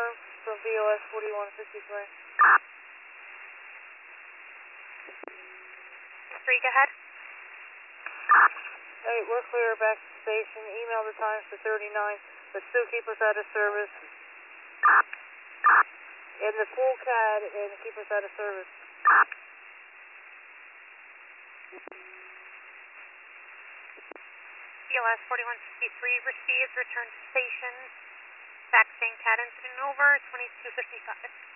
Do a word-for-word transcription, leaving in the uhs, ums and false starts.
confirm from B O S forty-one fifty-three. Three, go ahead. Hey, we're clear back to station. Email the times to thirty-nine, but still keep us out of service. In the full C A D and keep us out of service. B O S forty-one fifty-three received, return to station. Back same C A D incident over, twenty-two fifty-five.